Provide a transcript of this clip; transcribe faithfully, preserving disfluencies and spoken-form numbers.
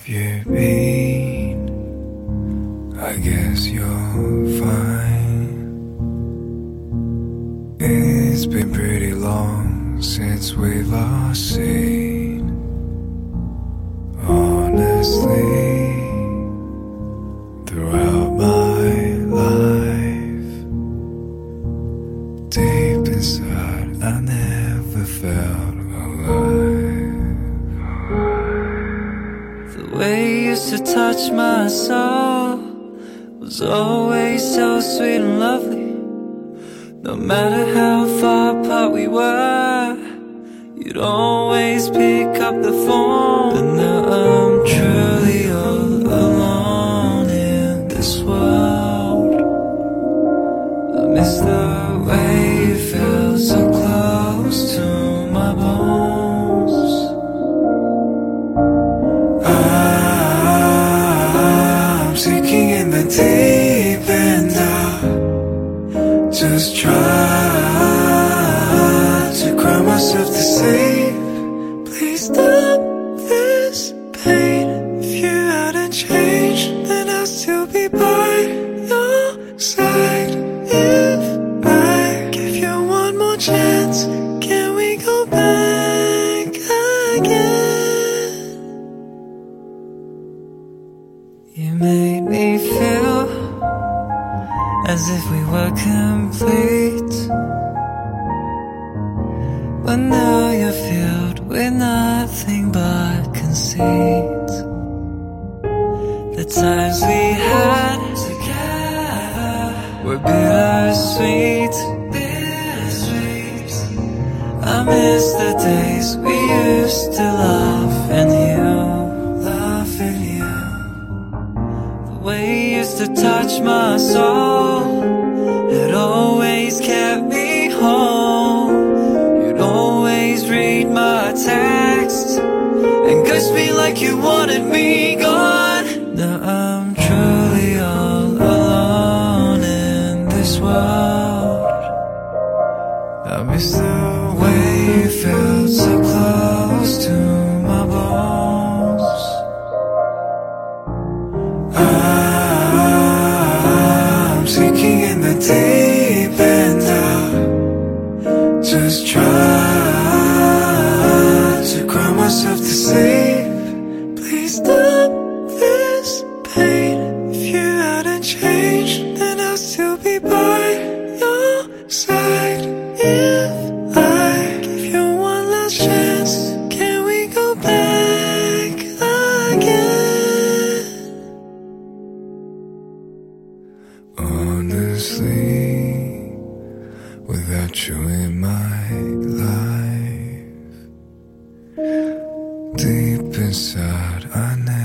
have you been? I guess you're fine. It's been pretty long since we've last seen. Honestly, throughout my life, deep inside I never felt alive. The way you used to touch my soul was always so sweet and lovely. No matter how far apart we were, you'd always pick up the phone. But now I'm truly all alone in this world. I miss the way you felt so close to my bones. I'm sinking in the deep end. I just try to cry myself to sleep. Please stop this pain. If you hadn't changed, then I'll still be by your side. If I give you one more chance, can we go back again? You made me feel as if we were complete, but now you're filled with nothing but conceit. The times we had together were bittersweet, bittersweet. I miss the days we used to laugh and you, laugh and you. The way you used to touch my soul, it always kept me home. You'd always read my text and kiss me like you wanted me gone. Now I'm truly all alone in this world. I miss the way you felt so close to my bones. I'm sinking in the deep end. I just try to cry myself to sleep. Please stop this pain. If you hadn't changed, then I'll still be by your side. If I give you one last chance, can we go back again? Honestly, without you in my life, deep inside I never